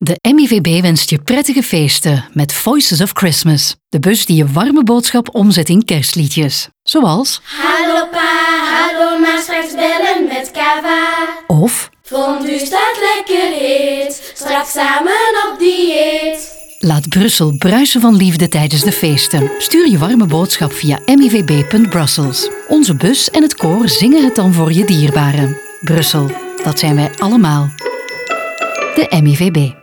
De MIVB wenst je prettige feesten met Voices of Christmas. De bus die je warme boodschap omzet in kerstliedjes. Zoals... Hallo pa, hallo ma, straks bellen met Kava. Of... Fondue staat lekker heet, straks samen op dieet. Laat Brussel bruisen van liefde tijdens de feesten. Stuur je warme boodschap via mivb.brussels. Onze bus en het koor zingen het dan voor je dierbaren. Brussel, dat zijn wij allemaal. De MIVB.